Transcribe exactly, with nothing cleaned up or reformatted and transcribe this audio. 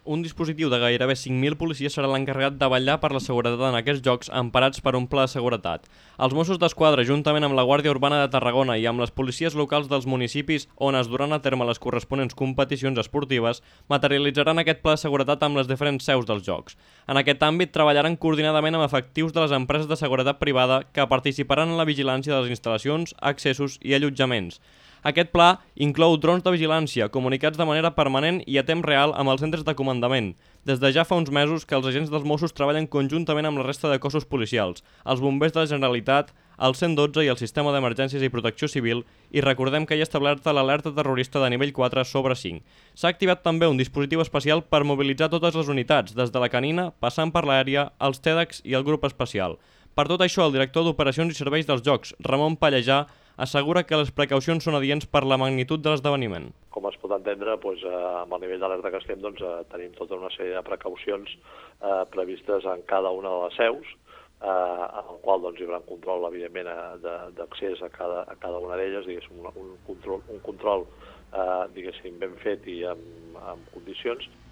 un dispositiu de gairebé cinc mil policies serà l'encarregat de vetllar per la seguretat en aquests jocs emparats per un pla de seguretat. Els Mossos d'Esquadra, juntament amb la Guàrdia Urbana de Tarragona i amb les policies locals dels municipis on es duran a terme les corresponents competicions esportives, materialitzaran aquest pla de seguretat amb les diferents seus dels jocs. En aquest àmbit treballaran coordinadament amb efectius de les empreses de seguretat privada que participaran en la vigilància de les instal·lacions, accessos i allotjaments. Aquest pla inclou drons de vigilància, comunicats de manera permanent i a temps real amb els centres de comandament. Des de ja fa uns mesos que els agents dels Mossos treballen conjuntament amb la resta de cossos policials, els bombers de la Generalitat, el cent dotze i el sistema d'emergències i protecció civil, i recordem que hi ha establerta l'alerta terrorista de nivell quatre sobre cinc. S'ha activat també un dispositiu especial per mobilitzar totes les unitats, des de la canina, passant per l'aèria, els TEDx i el grup especial. Per tot això, el director d'Operacions i Serveis dels Jocs, Ramon Pallejà, assegura que les precaucions són adients per la magnitud de l'esdeveniment. Com es pot entendre, doncs, amb el nivell d'alerta que estem, doncs, tenim tota una sèrie de precaucions eh, previstes en cada una de les seus, eh, en el qual doncs, hi haurà un control, evidentment, d'accés a cada, a cada una d'elles, diguéssim, un, un control, un control eh, diguéssim, ben fet i amb, amb condicions,